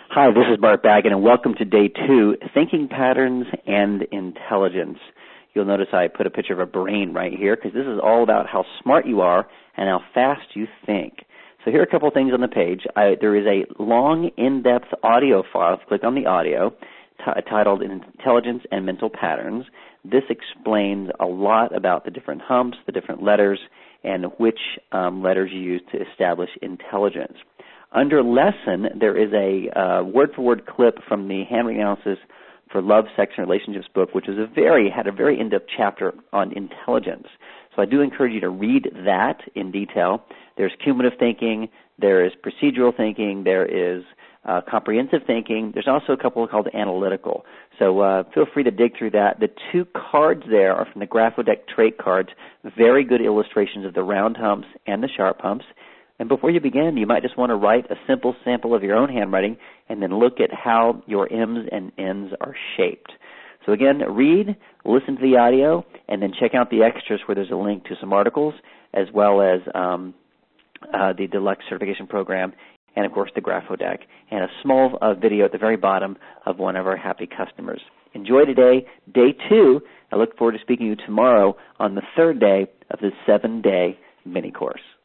Hi, this is Bart Baggett, and welcome to Day 2, Thinking Patterns and Intelligence. You'll notice I put a picture of a brain right here because this is all about how smart you are and how fast you think. So here are a couple things on the page. There is a long, in-depth audio file. Click on the audio titled Intelligence and Mental Patterns. This explains a lot about the different humps, the different letters, and which letters you use to establish intelligence. Under lesson, there is a word-for-word clip from the Handwriting Analysis for Love, Sex, and Relationships book, which had a very in-depth chapter on intelligence. So I do encourage you to read that in detail. There's cumulative thinking, there is procedural thinking, there is comprehensive thinking. There's also a couple called analytical. So feel free to dig through that. The two cards there are from the Graphodeck trait cards, very good illustrations of the round humps and the sharp humps. And before you begin, you might just want to write a simple sample of your own handwriting and then look at how your M's and N's are shaped. So again, read, listen to the audio, and then check out the extras where there's a link to some articles as well as the Deluxe Certification Program and, of course, the Graphodeck, and a small video at the very bottom of one of our happy customers. Enjoy today, Day 2. I look forward to speaking to you tomorrow on the third day of this 7-day mini course.